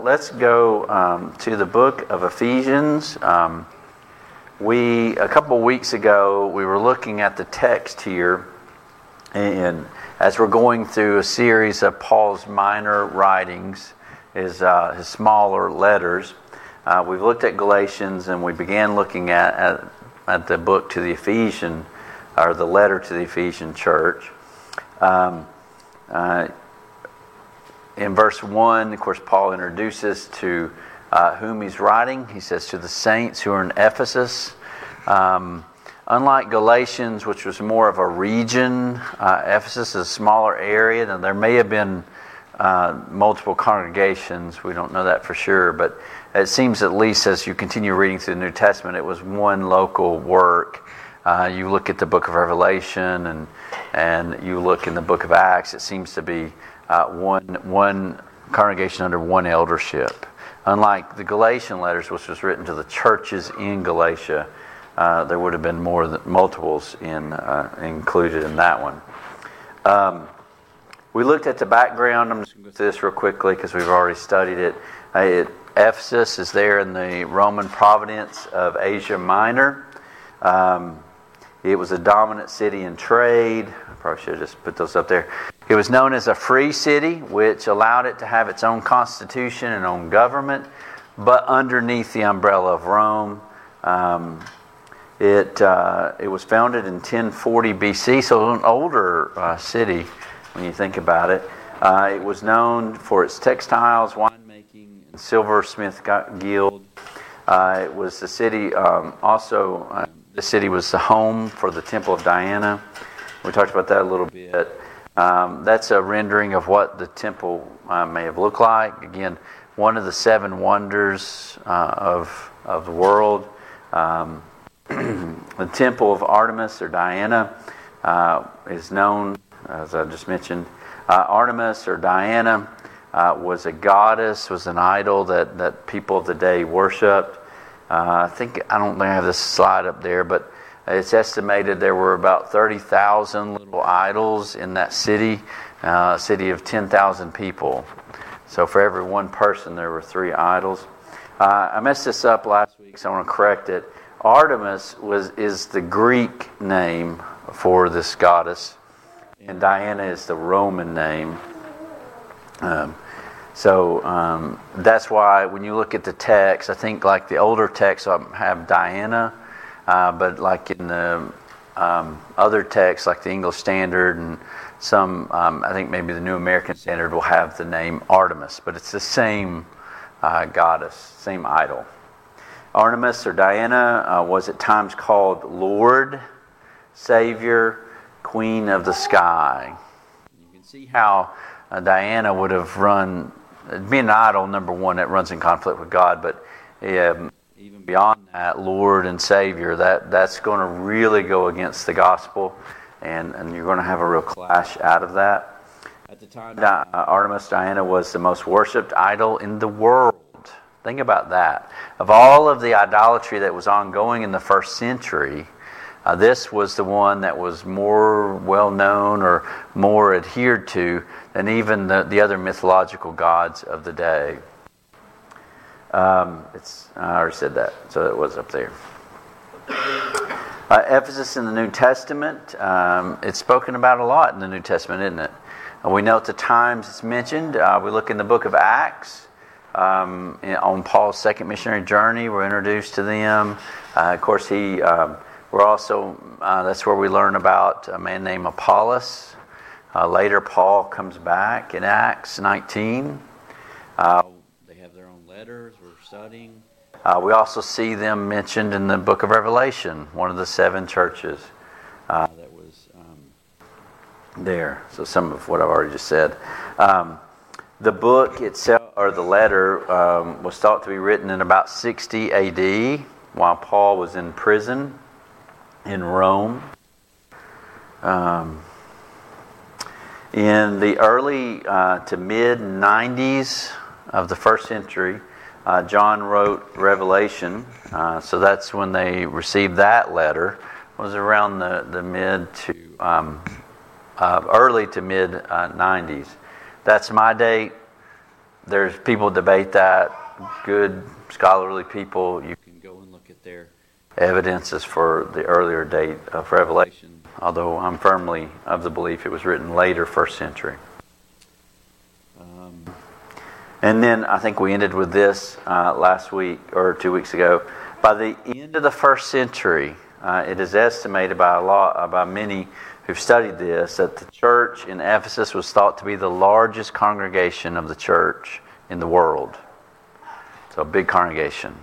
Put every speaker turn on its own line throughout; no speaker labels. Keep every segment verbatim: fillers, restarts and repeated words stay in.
Let's go um, to the book of Ephesians. Um, we a couple of weeks ago we were looking at the text here, and as we're going through a series of Paul's minor writings, his uh, his smaller letters, uh, we've looked at Galatians, and we began looking at, at at the book to the Ephesian, or the letter to the Ephesian church. Um, uh, In verse one, of course, Paul introduces to uh, whom he's writing. He says, to the saints who are in Ephesus. Um, unlike Galatians, which was more of a region, uh, Ephesus is a smaller area. And there may have been uh, multiple congregations. We don't know that for sure. But it seems, at least as you continue reading through the New Testament, it was one local work. Uh, you look at the book of Revelation and, and you look in the book of Acts, it seems to be Uh, one one congregation under one eldership. Unlike the Galatian letters, which was written to the churches in Galatia, uh, there would have been more than multiples in uh, included in that one. Um, we looked at the background. I'm just going to go through this real quickly because we've already studied it. Uh, it. Ephesus is there in the Roman province of Asia Minor. Um, it was a dominant city in trade. I probably should have just put those up there. It was known as a free city, which allowed it to have its own constitution and own government, but underneath the umbrella of Rome. Um, it uh, it was founded in ten forty B C, so an older uh, city when you think about it. Uh, it was known for its textiles, winemaking, and silversmith guild. Uh, it was the city. Um, also, uh, the city was the home for the Temple of Diana. We talked about that a little bit. Um, that's a rendering of what the temple uh, may have looked like. Again, one of the seven wonders uh, of of the world. Um, the Temple of Artemis or Diana uh, is known, as I just mentioned. Uh, Artemis or Diana uh, was a goddess, was an idol that, that people of the day worshipped. Uh, I think I don't think I have this slide up there, but it's estimated there were about thirty thousand little idols in that city, uh, a city of ten thousand people. So for every one person, there were three idols. Uh, I messed this up last week, so I want to correct it. Artemis was is the Greek name for this goddess, and Diana is the Roman name. Um, so um, that's why when you look at the text, I think like the older texts have Diana. Uh, but like in the um, other texts, like the English Standard and some, um, I think maybe the New American Standard will have the name Artemis, but it's the same uh, goddess, same idol. Artemis or Diana uh, was at times called Lord, Savior, Queen of the Sky. You can see how uh, Diana would have run, being an idol, number one, that runs in conflict with God, but um, even beyond that, Lord and Savior, that, that's going to really go against the gospel, and, and you're going to have a real clash out of that. At the time, uh, Artemis Diana was the most worshipped idol in the world. Think about that. Of all of the idolatry that was ongoing in the first century, uh, this was the one that was more well-known or more adhered to than even the, the other mythological gods of the day. Um, it's I already said that, so it was up there. Uh, Ephesus in the New Testament, um, it's spoken about a lot in the New Testament, isn't it? And we know at the times it's mentioned. Uh, we look in the book of Acts, um, in, on Paul's second missionary journey. We're introduced to them. Uh, of course, he. Um, we're also uh, that's where we learn about a man named Apollos. Uh, later, Paul comes back in Acts nineteen. Uh, Letters we're studying. Uh, we also see them mentioned in the book of Revelation, one of the seven churches uh, that was um, there. So some of what I've already just said. Um, the book itself, or the letter, um, was thought to be written in about sixty A D while Paul was in prison in Rome. Um, in the early uh, to mid nineties of the first century, uh, John wrote Revelation, uh, so that's when they received that letter. It was around the, the mid to um, uh, early to mid uh, nineties. That's my date. there's people debate that. Good scholarly people, you can go and look at their evidences for the earlier date of Revelation, although I'm firmly of the belief it was written later first century. Um, and then I think we ended with this uh, last week or two weeks ago. By the end of the first century, uh, it is estimated by a lot, uh, by many who've studied this, that the church in Ephesus was thought to be the largest congregation of the church in the world. So a big congregation.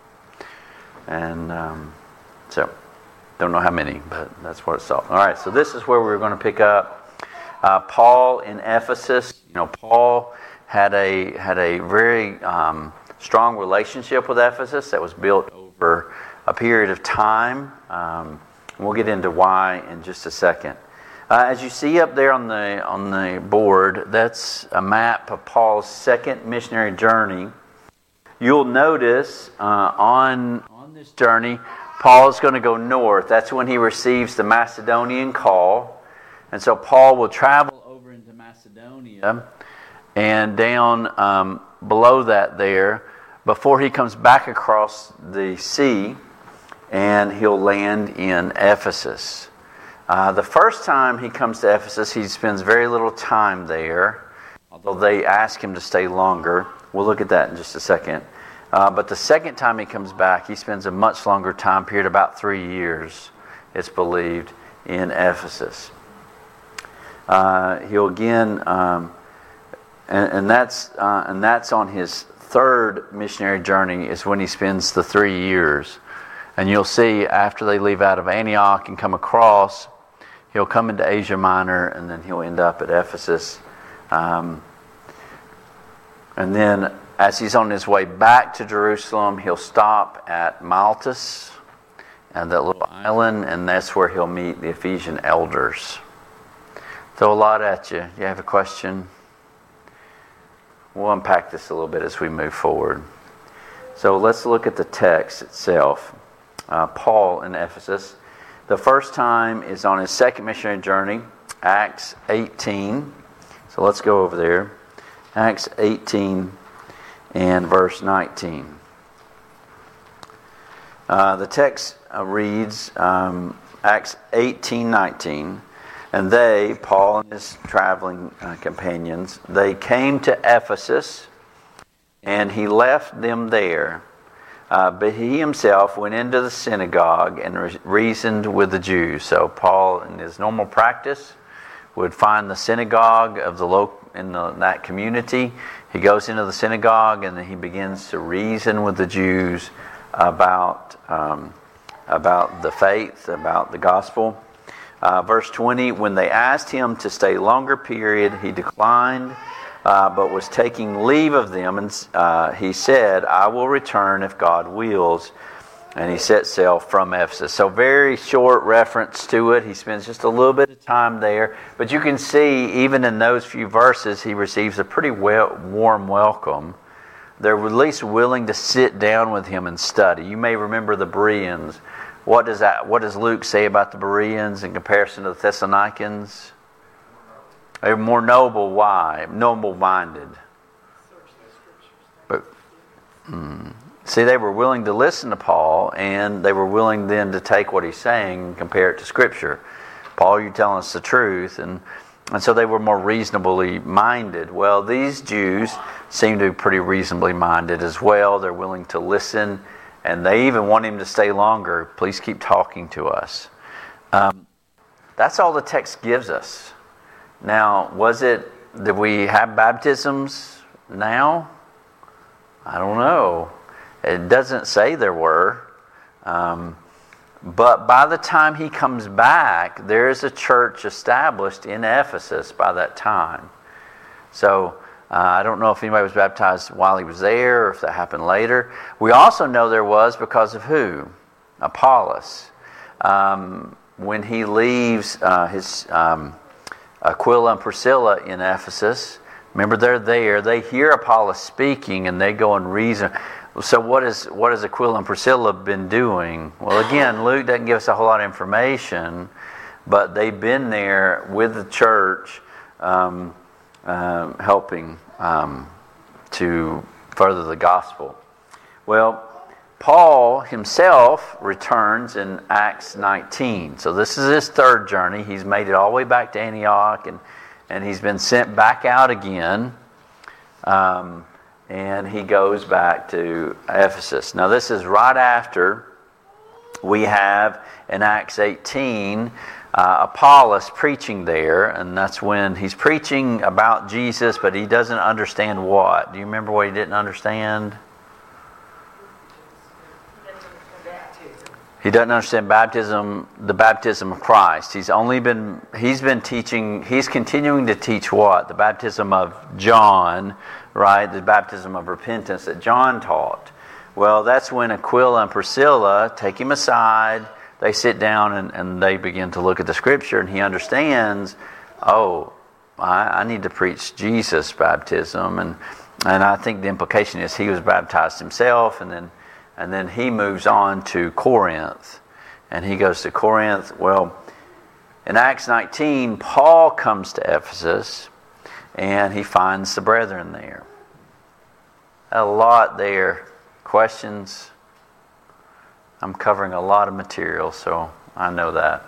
And um, so, don't know how many, but that's what it's thought. All right, so this is where we're going to pick up. Uh, Paul in Ephesus. You know, Paul had a had a very um, strong relationship with Ephesus that was built over a period of time. Um, we'll get into why in just a second. Uh, as you see up there on the on the board, that's a map of Paul's second missionary journey. You'll notice uh, on on this journey, Paul is going to go north. That's when he receives the Macedonian call. And so Paul will travel over into Macedonia and down um, below that there before he comes back across the sea, and he'll land in Ephesus. Uh, the first time he comes to Ephesus, he spends very little time there, although they ask him to stay longer. We'll look at that in just a second. Uh, but the second time he comes back, he spends a much longer time period, about three years, it's believed, in Ephesus. Uh, he'll again, um, and, and that's uh, and that's on his third missionary journey is when he spends the three years. And you'll see after they leave out of Antioch and come across, he'll come into Asia Minor, and then he'll end up at Ephesus. Um, and then as he's on his way back to Jerusalem, he'll stop at Maltus, and that little island, and that's where he'll meet the Ephesian elders. Throw a lot at you. You have a question? We'll unpack this a little bit as we move forward. So let's look at the text itself. Uh, Paul in Ephesus. The first time is on his second missionary journey, Acts eighteen. So let's go over there. Acts eighteen and verse nineteen. Uh, the text uh, reads, um, Acts eighteen nineteen. And they, Paul and his traveling uh, companions, they came to Ephesus, and he left them there. Uh, but he himself went into the synagogue and re- reasoned with the Jews. So Paul, in his normal practice, would find the synagogue of the local in the, that community. He goes into the synagogue and then he begins to reason with the Jews about um, about the faith, about the gospel. Uh, verse twenty, when they asked him to stay longer period, he declined, uh, but was taking leave of them, and uh, he said, I will return if God wills. And he set sail from Ephesus. So very short reference to it. He spends just a little bit of time there. But you can see, even in those few verses, he receives a pretty well, warm welcome. They're at least willing to sit down with him and study. You may remember the Bereans. What does that? What does Luke say about the Bereans in comparison to the Thessalonians? They're more noble. Why? Noble-minded. But mm, see, they were willing to listen to Paul, and they were willing then to take what he's saying and compare it to Scripture. Paul, you're telling us the truth, and and so they were more reasonably minded. Well, these Jews seem to be pretty reasonably minded as well. They're willing to listen. And they even want him to stay longer. Please keep talking to us. Um, that's all the text gives us. Now, was it, did we have baptisms now? I don't know. It doesn't say there were. Um, but by the time he comes back, there is a church established in Ephesus by that time. So, Uh, I don't know if anybody was baptized while he was there or if that happened later. We also know there was because of who? Apollos. Um, when he leaves uh, his um, Aquila and Priscilla in Ephesus, remember they're there, they hear Apollos speaking and they go and reason. So what is what has Aquila and Priscilla been doing? Well, again, Luke doesn't give us a whole lot of information, but they've been there with the church, um, Uh, helping um, to further the gospel. Well, Paul himself returns in Acts nineteen. So this is his third journey. He's made it all the way back to Antioch, and, and he's been sent back out again. Um, and he goes back to Ephesus. Now this is right after we have in Acts eighteen uh, Apollos preaching there, and that's when he's preaching about Jesus, but he doesn't understand what. Do you remember what he didn't understand? He doesn't understand baptism, the baptism of Christ. He's only been, he's been teaching, he's continuing to teach what? The baptism of John, right? The baptism of repentance that John taught. Well, that's when Aquila and Priscilla take him aside. They sit down and, and they begin to look at the scripture, and he understands, oh, I, I need to preach Jesus' baptism. And, and I think the implication is he was baptized himself, and then And then he moves on to Corinth. And he goes to Corinth. Well, in Acts nineteen, Paul comes to Ephesus, and he finds the brethren there. A lot there. Questions? I'm covering a lot of material, so I know that.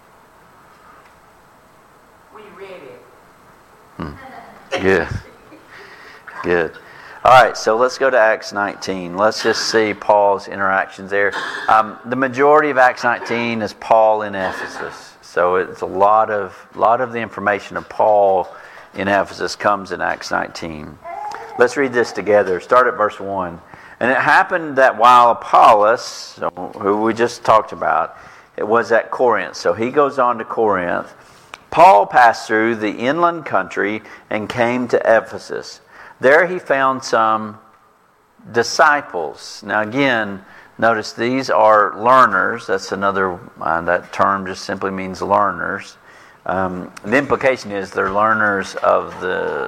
We read it.
Hmm. Good. Good. All right, so let's go to Acts nineteen. Let's just see Paul's interactions there. Um, the majority of Acts nineteen is Paul in Ephesus. So it's a lot of lot of the information of Paul in Ephesus comes in Acts nineteen. Let's read this together. Start at verse one. And it happened that while Apollos, who we just talked about, it was at Corinth. So he goes on to Corinth. Paul passed through the inland country and came to Ephesus. There he found some disciples. Now again, notice these are learners. That's another, uh, that term just simply means learners. Um, the implication is they're learners of the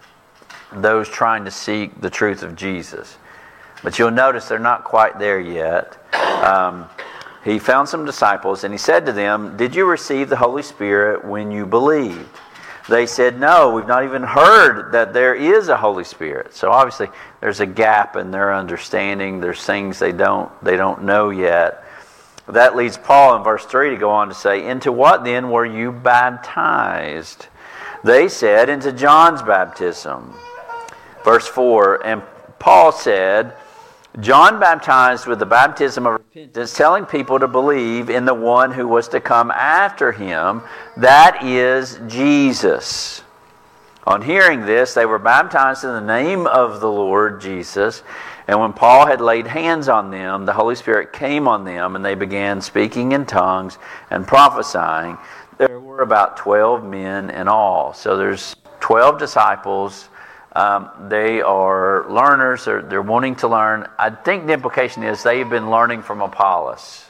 those trying to seek the truth of Jesus. But you'll notice they're not quite there yet. Um, he found some disciples, and he said to them, "Did you receive the Holy Spirit when you believed?" They said, "No, we've not even heard that there is a Holy Spirit." So obviously there's a gap in their understanding. There's things they don't they don't know yet. That leads Paul in verse three to go on to say, "Into what then were you baptized?" They said, "Into John's baptism." Verse four, and Paul said, "John baptized with the baptism of repentance, telling people to believe in the one who was to come after him, that is Jesus." On hearing this, they were baptized in the name of the Lord Jesus. And when Paul had laid hands on them, the Holy Spirit came on them, and they began speaking in tongues and prophesying. There were about twelve men in all. So there's twelve disciples. Um, they are learners. They're, they're wanting to learn. I think the implication is they've been learning from Apollos.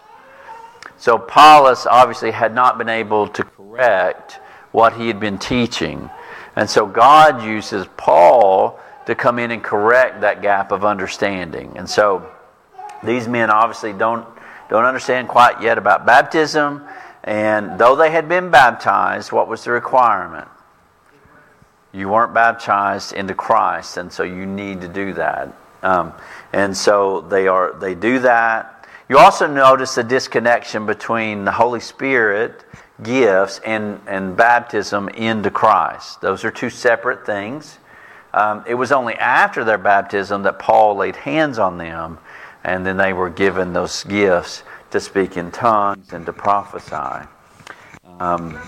So Apollos obviously had not been able to correct what he had been teaching. And so God uses Paul to come in and correct that gap of understanding. And so these men obviously don't, don't understand quite yet about baptism. And though they had been baptized, what was the requirement? You weren't baptized into Christ, and so you need to do that. Um, and so they are. They do that. You also notice the disconnection between the Holy Spirit gifts and, and baptism into Christ. Those are two separate things. Um, it was only after their baptism that Paul laid hands on them, and then they were given those gifts to speak in tongues and to prophesy. Um,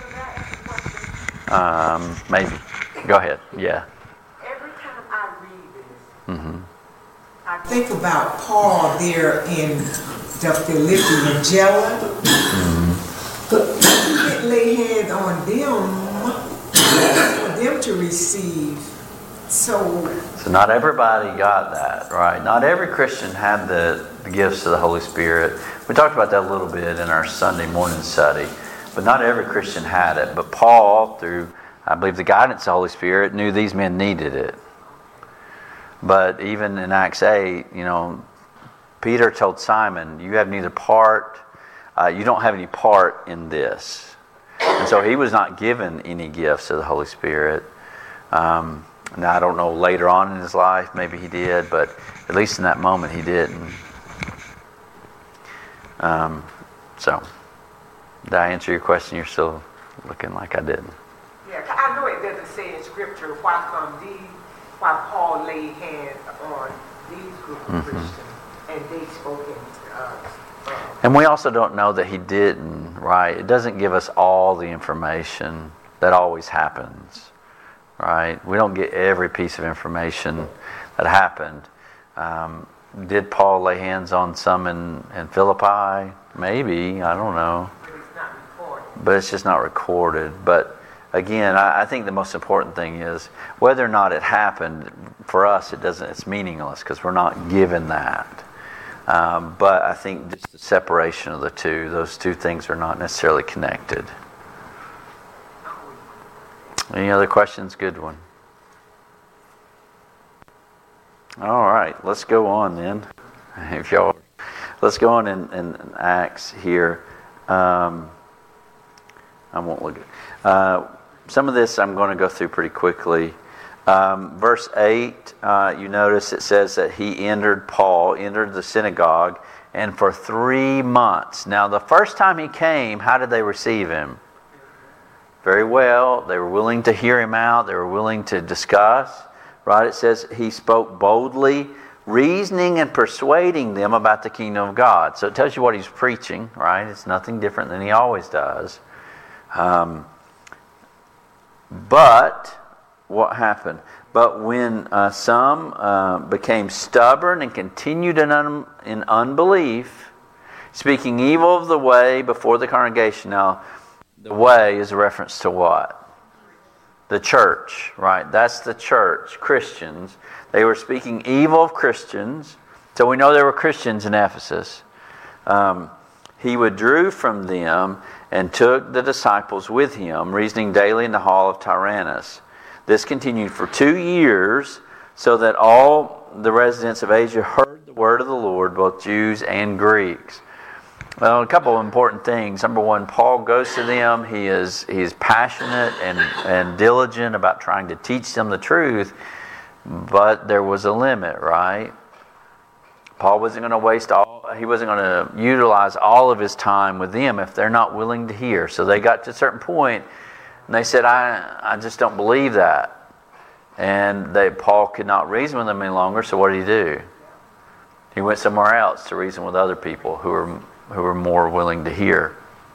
um, maybe. Go ahead. Yeah.
Every time I read this,
Mm-hmm.
I think about Paul there in the Philippian jailer.
Mm-hmm.
He didn't lay hands on them for them to receive. So,
So not everybody got that, right? Not every Christian had the, the gifts of the Holy Spirit. We talked about that a little bit in our Sunday morning study. But not every Christian had it. But Paul, through I believe the guidance of the Holy Spirit, knew these men needed it. But even in Acts eight, you know, Peter told Simon, "You have neither part, uh, you don't have any part in this." And so he was not given any gifts of the Holy Spirit. Um, Now, I don't know later on in his life, maybe he did, but at least in that moment he didn't. Um, so, did I answer your question? You're still looking like I did.
Yeah, I know it doesn't say in Scripture why from these, why Paul laid hands on these group of mm-hmm. Christians and they spoke in uh, uh,
and we also don't know that he didn't, right? It doesn't give us all the information that always happens, right? We don't get every piece of information that happened. Um, did Paul lay hands on some in, in Philippi? Maybe, I don't know.
But it's not recorded.
But it's just not recorded. But again, I, I think the most important thing is whether or not it happened, for us it doesn't, it's meaningless because we're not given that. Um, but I think just the separation of the two, those two things are not necessarily connected. Any other questions? Good one. All right, let's go on then. If y'all, let's go on in, in Acts here. Um, I won't look at uh, some of this. I'm going to go through pretty quickly. Um, verse eight, uh, you notice it says that he entered, Paul entered the synagogue, and for three months. Now, the first time he came, how did they receive him? Very well. They were willing to hear him out. They were willing to discuss. Right? It says he spoke boldly, reasoning and persuading them about the kingdom of God. So it tells you what he's preaching, right? It's nothing different than he always does. Um, but what happened? But when uh, some uh, became stubborn and continued in, un- in unbelief, speaking evil of the way before the congregation. Now, the way is a reference to what? The church, right? That's the church, Christians. They were speaking evil of Christians. So we know there were Christians in Ephesus. Um, he withdrew from them and took the disciples with him, reasoning daily in the hall of Tyrannus. This continued for two years, so that all the residents of Asia heard the word of the Lord, both Jews and Greeks. Well, a couple of important things. Number one, Paul goes to them. He is he's passionate and, and diligent about trying to teach them the truth, but there was a limit, right? Paul wasn't going to waste all, he wasn't going to utilize all of his time with them if they're not willing to hear. So they got to a certain point, and they said, I, I just don't believe that. And they, Paul could not reason with them any longer, so what did he do? He went somewhere else to reason with other people who were who were more willing to hear.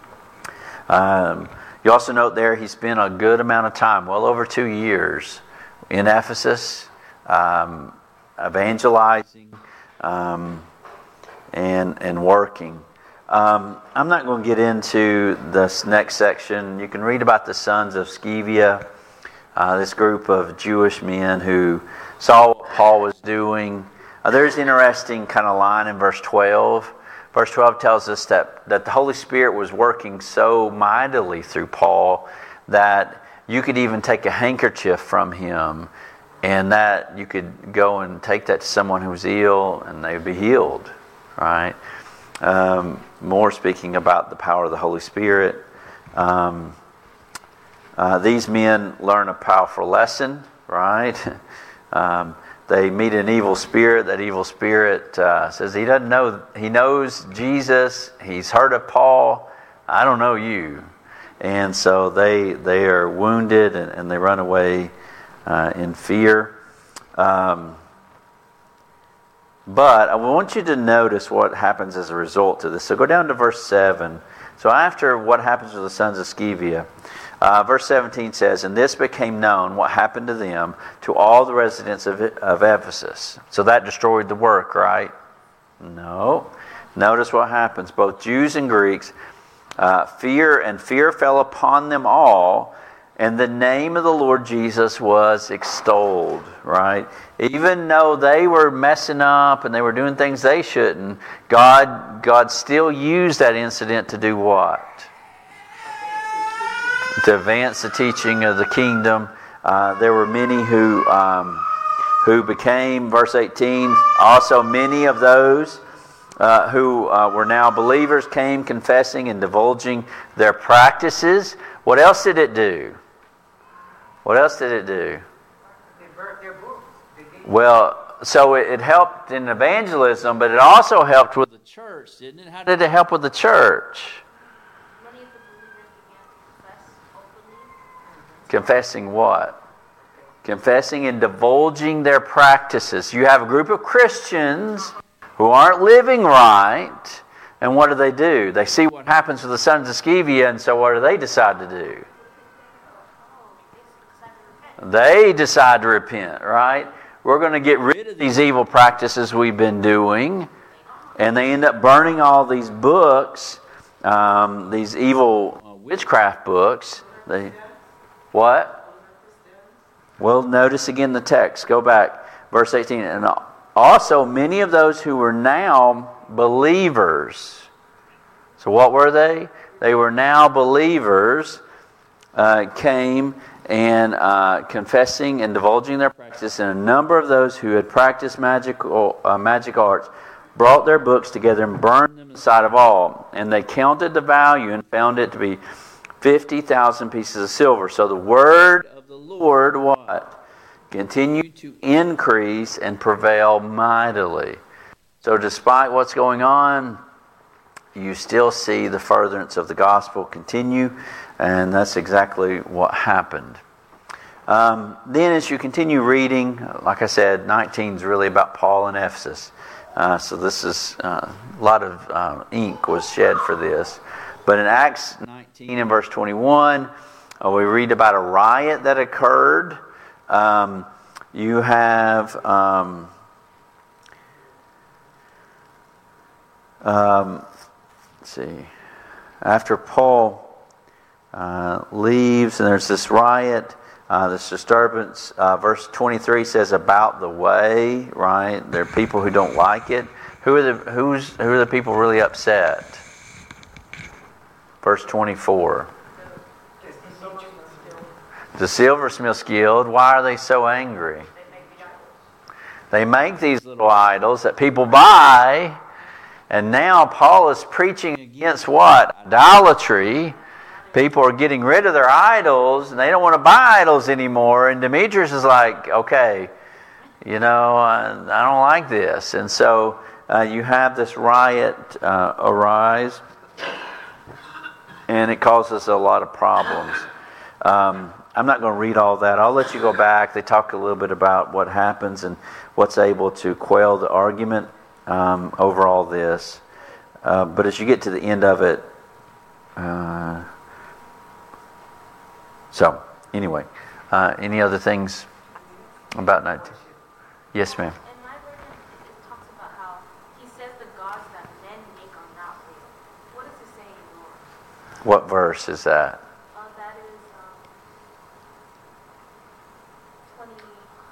Um, you also note there he spent a good amount of time, well over two years, in Ephesus, um, evangelizing um, and and working. Um, I'm not going to get into this next section. You can read about the sons of Sceva, uh, this group of Jewish men who saw what Paul was doing. Uh, there's an interesting kind of line in verse twelve. Verse twelve tells us that, that the Holy Spirit was working so mightily through Paul that you could even take a handkerchief from him, and that you could go and take that to someone who was ill and they would be healed, right? Um, more speaking about the power of the Holy Spirit. Um, uh, these men learn a powerful lesson, right? um, They meet an evil spirit. That evil spirit uh, says he doesn't know. He knows Jesus. He's heard of Paul. I don't know you. And so they they are wounded and, and they run away uh, in fear. Um, but I want you to notice what happens as a result to this. So go down to verse seven. So after what happens to the sons of Sceva, Uh, verse seventeen says, and this became known, what happened to them, to all the residents of, of Ephesus. So that destroyed the work, right? No. Notice what happens. Both Jews and Greeks, uh, fear and fear fell upon them all, and the name of the Lord Jesus was extolled, right? Even though they were messing up and they were doing things they shouldn't, God, God still used that incident to do what? To advance the teaching of the kingdom. Uh, there were many who um, who became, verse eighteen, also many of those uh, who uh, were now believers came confessing and divulging their practices. What else did it do? What else did it do?
It
Well, so it, it helped in evangelism, but it also helped with the church, didn't it? How did it help with the church?
Many of the believers began to confess openly.
Confessing what? Confessing and divulging their practices. You have a group of Christians who aren't living right, and what do they do? They see what happens with the sons of Sceva, and so what do they decide to do? They decide to repent, right? We're going to get rid of these evil practices we've been doing, and they end up burning all these books, um, these evil witchcraft books. They, what? Well, notice again the text. Go back, verse eighteen. And also many of those who were now believers. So what were they? They were now believers, uh, came and uh, confessing and divulging their practice. And a number of those who had practiced magical, uh, magic arts brought their books together and burned them in sight of all. And they counted the value and found it to be fifty thousand pieces of silver. So the word of the Lord, what? Continued to increase and prevail mightily. So despite what's going on, you still see the furtherance of the gospel continue, and that's exactly what happened. Um, then as you continue reading, like I said, nineteen is really about Paul in Ephesus. Uh, so this is uh, a lot of uh, ink was shed for this. But in Acts nineteen and verse twenty-one, uh, we read about a riot that occurred. Um, you have um, um, let's see. After Paul uh, leaves, and there's this riot, uh, this disturbance. Uh, verse twenty-three says about the way. Right, there are people who don't like it. Who are the who's who are the people really upset? Verse twenty-four. The Silversmiths Guild, why are they so angry? They make these little idols that people buy, and now Paul is preaching against what? Idolatry. People are getting rid of their idols, and they don't want to buy idols anymore. And Demetrius is like, okay, you know, I, I don't like this. And so uh, you have this riot uh, arise. And it causes a lot of problems. Um, I'm not going to read all that. I'll let you go back. They talk a little bit about what happens and what's able to quell the argument um, over all this. Uh, but as you get to the end of it, uh, so anyway, uh, any other things about nineteen? Yes, ma'am.
In my version, it talks about how he says the gods that men make are not real. What does it say in yours?
What verse is that?
Uh, that is um, twenty,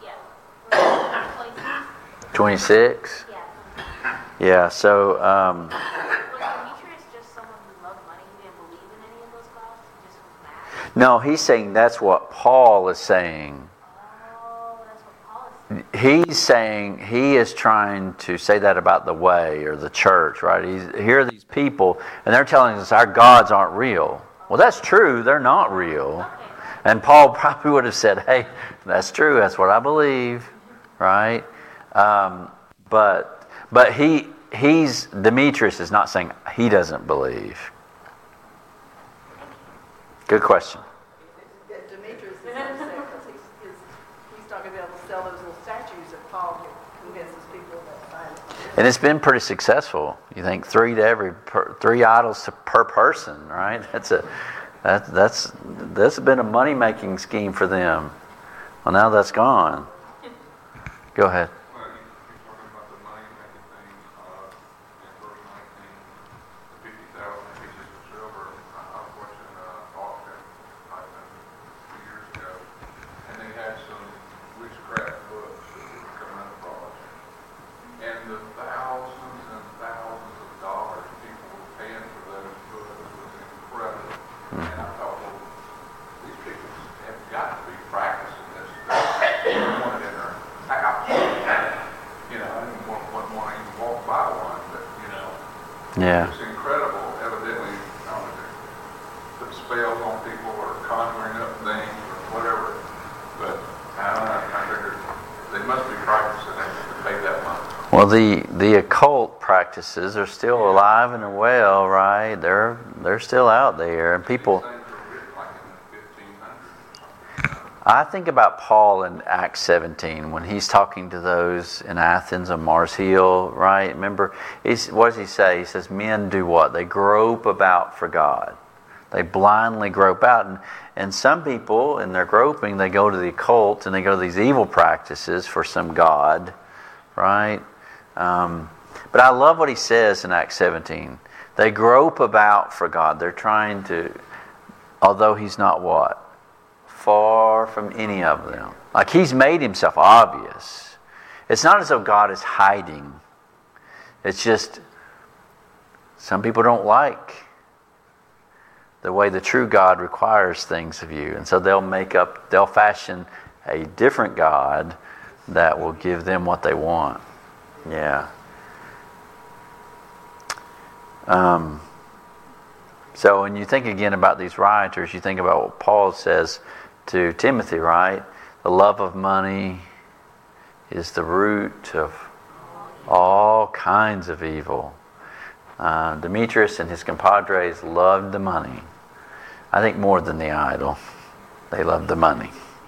yeah,
twenty-six?
Yeah.
Yeah, so... Um,
was Demetrius just someone who loved money? He didn't believe in any of those gods? He just was mad?
no, he's saying that's what Paul is saying.
Oh, that's what Paul is saying.
He's saying, he is trying to say that about the way or the church, right? He's, here are these people, and they're telling us our gods aren't real. Well, that's true. They're not real. And Paul probably would have said, hey, that's true. That's what I believe, right? Um, but but he he's Demetrius is not saying he doesn't believe. Good question.
Demetrius is upset because he's, he's, he's not going to be able to sell those little statues that Paul convinces people that find.
And it's been pretty successful. You think three to every per, three idols to, per person, right? That's a that that's that's been a money making scheme for them. Well, now that's gone. Go ahead.
Well, you, you're talking about the money making thing uh, in verse nineteen, the fifty thousand pieces of silver. I, I was watching an uh, auction I done two years ago, and they had some witchcraft books that were coming out of auction. And the thousands and thousands of dollars people were paying for those books was incredible. And I thought, well, these people have got to be practicing this stuff. They want it in their house. You know, I didn't want, wouldn't want to even walk by one, but, you know,
Yeah.
it's incredible. Evidently, I don't know, they put spells on people or conjuring up things or whatever. But I don't know, I figured they must be practicing
Well, the, the occult practices are still alive and well, right? They're they're still out there, and people.
These things were written like in the fifteen hundreds.
I think about Paul in Acts seventeen when he's talking to those in Athens on Mars Hill, right? Remember, he's, what does he say? He says, men do what? They grope about for God. They blindly grope out. And, and some people, in their groping, they go to the occult and they go to these evil practices for some God, right? Um, but I love what he says in Acts seventeen. They grope about for God. They're trying to, although he's not what? Far from any of them. Like he's made himself obvious. It's not as though God is hiding. It's just some people don't like the way the true God requires things of you. And so they'll make up, they'll fashion a different God that will give them what they want. Yeah. Um, so when you think again about these rioters, you think about what Paul says to Timothy, right? The love of money is the root of all kinds of evil. Uh, Demetrius and his compadres loved the money. I think more than the idol. They loved the money.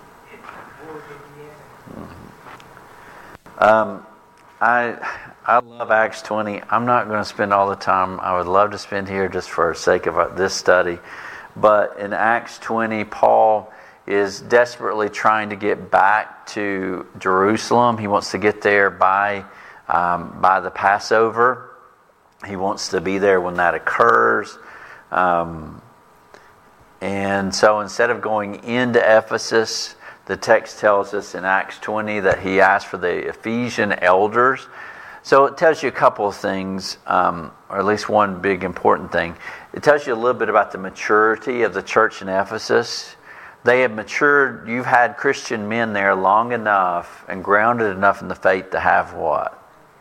Mm-hmm. Um, I I love Acts twenty. I'm not going to spend all the time I would love to spend here just for the sake of this study. But in Acts twenty, Paul is desperately trying to get back to Jerusalem. He wants to get there by um, by the Passover. He wants to be there when that occurs. Um, and so instead of going into Ephesus, the text tells us in Acts twenty that he asked for the Ephesian elders. So it tells you a couple of things, um, or at least one big important thing. It tells you a little bit about the maturity of the church in Ephesus. They have matured. You've had Christian men there long enough and grounded enough in the faith to have what?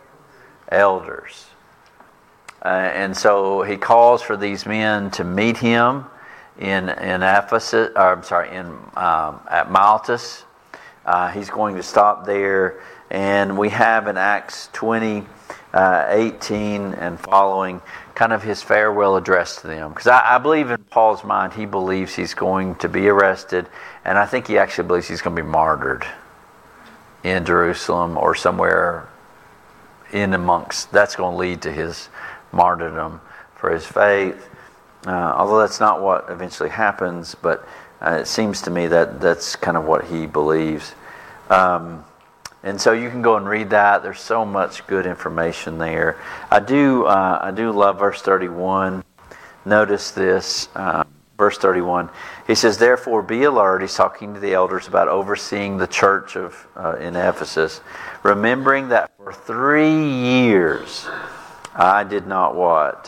Elders. Uh, and so he calls for these men to meet him in in Ephesus. Or, I'm sorry, in um, at Maltus. Uh, he's going to stop there, and we have in Acts twenty, uh, eighteen and following, kind of his farewell address to them. Because I, I believe in Paul's mind, he believes he's going to be arrested, and I think he actually believes he's going to be martyred in Jerusalem or somewhere in amongst. That's going to lead to his martyrdom for his faith. Uh, although that's not what eventually happens, but uh, it seems to me that that's kind of what he believes. Um, and so you can go and read that. There's so much good information there. I do uh, I do love verse thirty-one. Notice this, uh, verse thirty-one. He says, "Therefore be alert." He's talking to the elders about overseeing the church of uh, in Ephesus, remembering that for three years I did not what?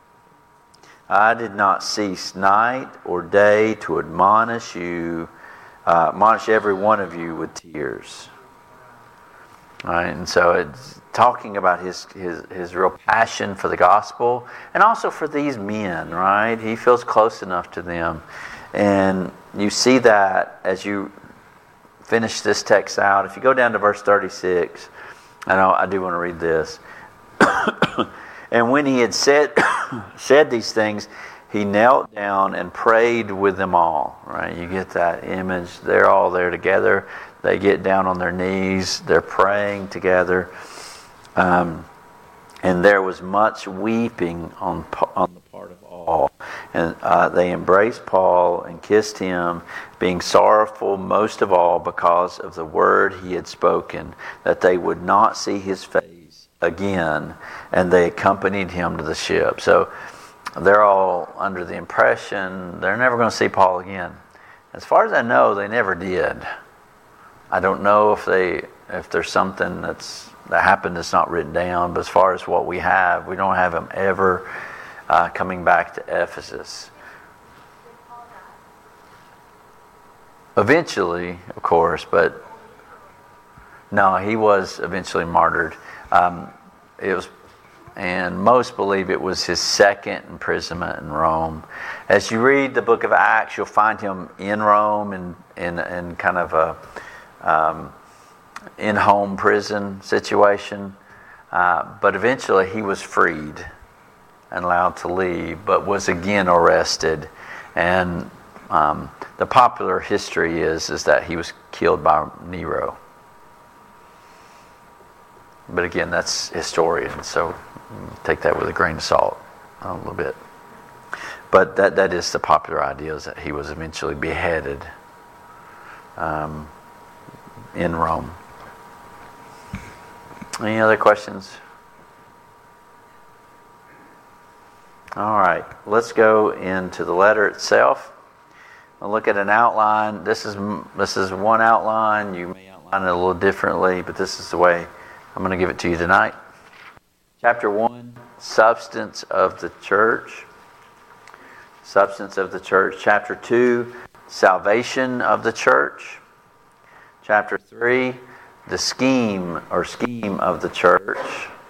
I did not cease night or day to admonish you, uh, admonish every one of you with tears. All right, and so it's talking about his, his his real passion for the gospel and also for these men, right? He feels close enough to them. And you see that as you finish this text out. If you go down to verse thirty-six, I know I do want to read this. And when he had said said these things, he knelt down and prayed with them all. Right? You get that image. They're all there together. They get down on their knees. They're praying together. Um, and there was much weeping on on the part of all. And uh, they embraced Paul and kissed him, being sorrowful most of all because of the word he had spoken, that they would not see his face again, and they accompanied him to the ship. So they're all under the impression they're never going to see Paul again. As far as I know, they never did. I don't know if they if there's something that's that happened that's not written down, but as far as what we have, we don't have him ever uh, coming back to Ephesus. Eventually, of course, but no, he was eventually martyred. Um, it was, and most believe it was his second imprisonment in Rome. As you read the book of Acts, you'll find him in Rome in in, in kind of a um, in-home prison situation. Uh, but eventually he was freed and allowed to leave, but was again arrested. And um, the popular history is, is that he was killed by Nero. But again, that's historian, so take that with a grain of salt a little bit. But that, that is the popular idea, is that he was eventually beheaded um, in Rome. Any other questions? All right, let's go into the letter itself. I'll look at an outline. This is this is one outline. You may outline it a little differently, but this is the way I'm going to give it to you tonight. Chapter one, substance of the church. Substance of the church. Chapter two, salvation of the church. Chapter three, the scheme or scheme of the church.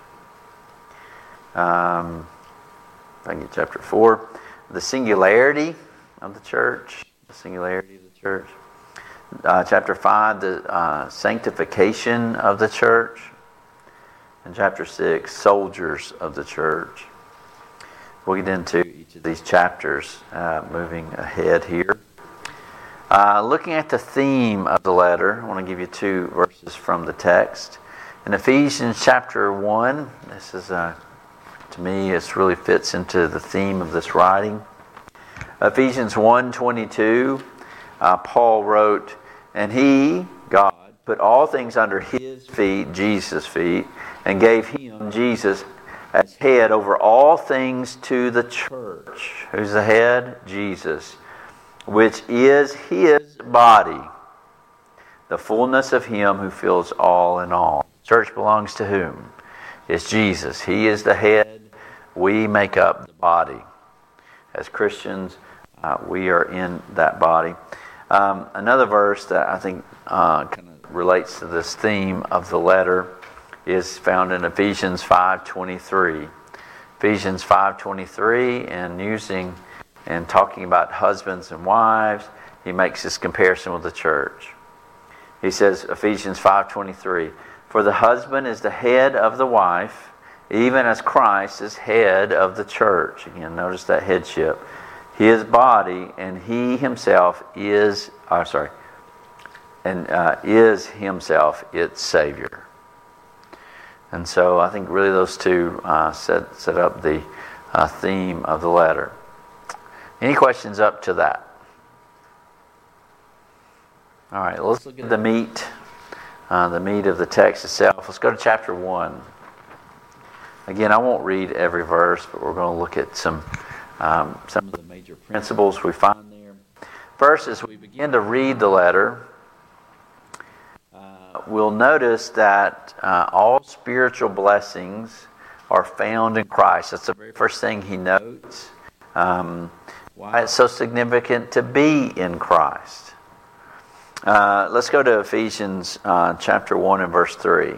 Um, I can get chapter four, the singularity of the church. The singularity of the church. Uh, chapter five, the uh, sanctification of the church. And chapter six, soldiers of the church. We'll get into each of these chapters uh, moving ahead here. Uh, looking at the theme of the letter, I want to give you two verses from the text. In Ephesians chapter one, this is, uh, to me, it really fits into the theme of this writing. Ephesians one twenty-two, uh, Paul wrote, "And he, God, put all things under his feet," Jesus' feet, "and gave him," Jesus, "as head over all things to the church." Who's the head? Jesus. "Which is his body, the fullness of him who fills all in all." Church belongs to whom? It's Jesus. He is the head. We make up the body. As Christians, uh, we are in that body. Um, another verse that I think uh, kind of relates to this theme of the letter is found in Ephesians five twenty-three. Ephesians five twenty-three, and using and talking about husbands and wives, he makes this comparison with the church. He says, Ephesians five twenty-three, "For the husband is the head of the wife, even as Christ is head of the church." Again, notice that headship. "His body, and he himself is, oh, sorry, and uh, is himself its Savior." And so I think really those two uh, set, set up the uh, theme of the letter. Any questions up to that? All right, let's look at the meat, uh, the meat of the text itself. Let's go to chapter one. Again, I won't read every verse, but we're going to look at some um, some of the major principles we find there. First, as we begin to read the letter, uh, we'll notice that uh, all spiritual blessings are found in Christ. That's the very first thing he notes. Um, why it's so significant to be in Christ. Uh, let's go to Ephesians uh, chapter one and verse three.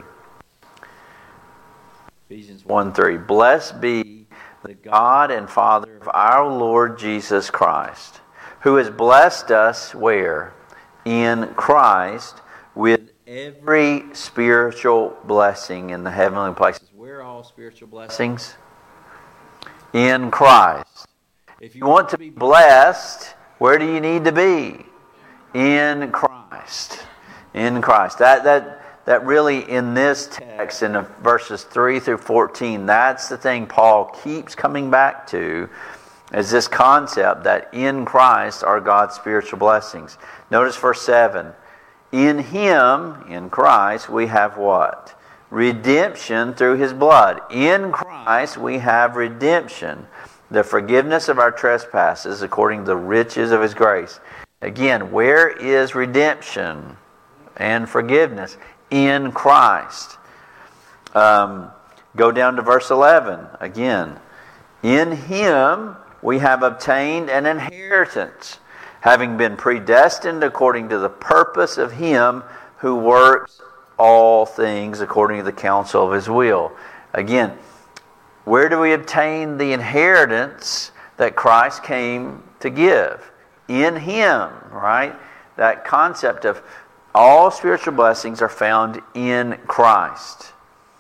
Ephesians one three. "Blessed be the God and Father of our Lord Jesus Christ, who has blessed us," where? "In Christ, with every spiritual blessing in the heavenly places." Where are all spiritual blessings? In Christ. If you want to be blessed, where do you need to be? In Christ. In Christ. That that that really, in this text, in the verses three through fourteen, that's the thing Paul keeps coming back to, is this concept that in Christ are God's spiritual blessings. Notice verse seven. "In him," in Christ, "we have" what? "Redemption through his blood." In Christ we have redemption, the forgiveness of our trespasses according to the riches of his grace. Again, where is redemption and forgiveness? In Christ. Um, go down to verse eleven again. "In him we have obtained an inheritance, having been predestined according to the purpose of him who works all things according to the counsel of his will." Again, where do we obtain the inheritance that Christ came to give? In him, right? That concept of all spiritual blessings are found in Christ.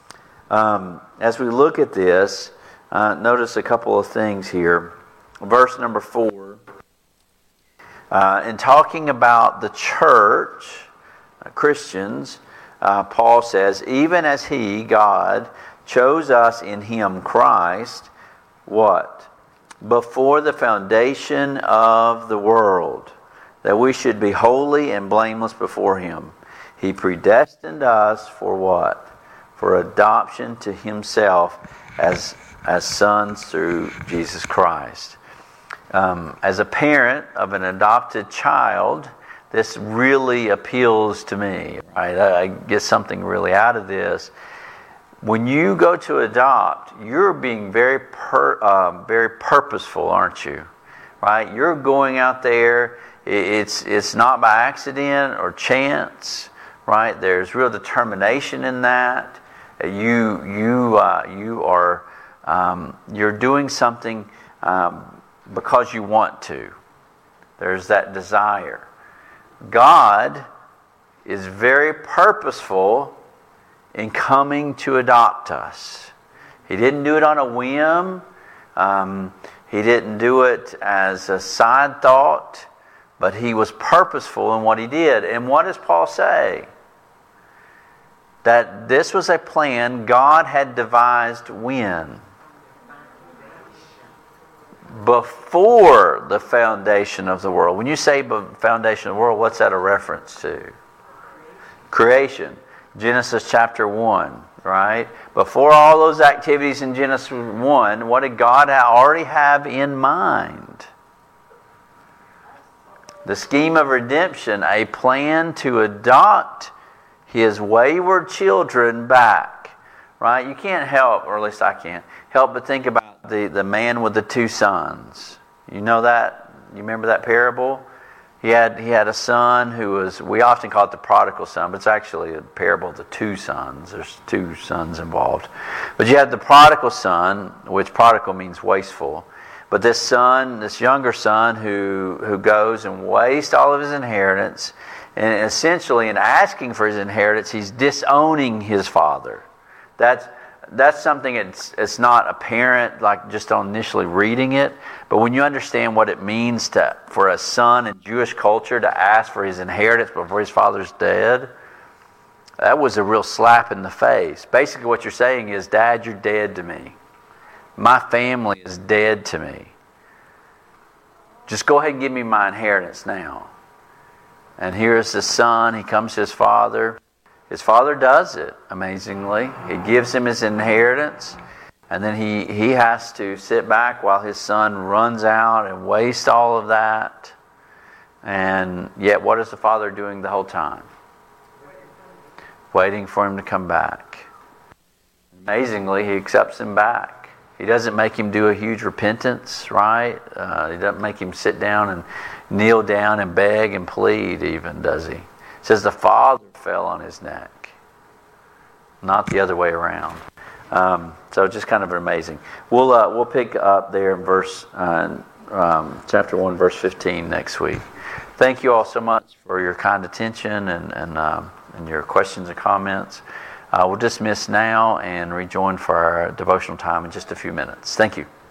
Um, as we look at this, uh, notice a couple of things here. Verse number four, uh, in talking about the church, uh, Christians, uh, Paul says, even as He, God, chose us in Him, Christ, what? Before the foundation of the world, that we should be holy and blameless before Him. He predestined us for what? For adoption to Himself as, as sons through Jesus Christ. Um, as a parent of an adopted child, this really appeals to me. Right? I, I get something really out of this. When you go to adopt, you're being very per, uh, very purposeful, aren't you? Right? You're going out there. It's it's not by accident or chance. Right? There's real determination in that. You you uh, you are um, you're doing something um, because you want to. There's that desire. God is very purposeful in coming to adopt us. He didn't do it on a whim. Um, he didn't do it as a side thought, but He was purposeful in what He did. And what does Paul say? That this was a plan God had devised when? Before the foundation of the world. When you say foundation of the world, what's that a reference to? Creation. Genesis chapter one, right? Before all those activities in Genesis one, what did God already have in mind? The scheme of redemption, a plan to adopt His wayward children back. Right? You can't help, or at least I can't, help but think about the, the man with the two sons. You know that? You remember that parable? He had he had a son who was, we often call it the prodigal son, but it's actually a parable of the two sons. There's two sons involved. But you had the prodigal son, which prodigal means wasteful. But this son, this younger son who, who goes and wastes all of his inheritance, and essentially in asking for his inheritance, he's disowning his father. That's That's something it's, it's not apparent, like just on initially reading it. But when you understand what it means to for a son in Jewish culture to ask for his inheritance before his father's dead, that was a real slap in the face. Basically what you're saying is, Dad, you're dead to me. My family is dead to me. Just go ahead and give me my inheritance now. And here's the son. He comes to his father. His father does it, amazingly. He gives him his inheritance, and then he, he has to sit back while his son runs out and wastes all of that. And yet, what is the father doing the whole time? Waiting for him to come back. Amazingly, he accepts him back. He doesn't make him do a huge repentance, right? Uh, he doesn't make him sit down and kneel down and beg and plead even, does he? It says the father fell on his neck, not the other way around. Um, so just kind of amazing. We'll uh, we'll pick up there in verse uh, um, chapter one, verse fifteen next week. Thank you all so much for your kind attention and and, um, and your questions and comments. Uh, we'll dismiss now and rejoin for our devotional time in just a few minutes. Thank you.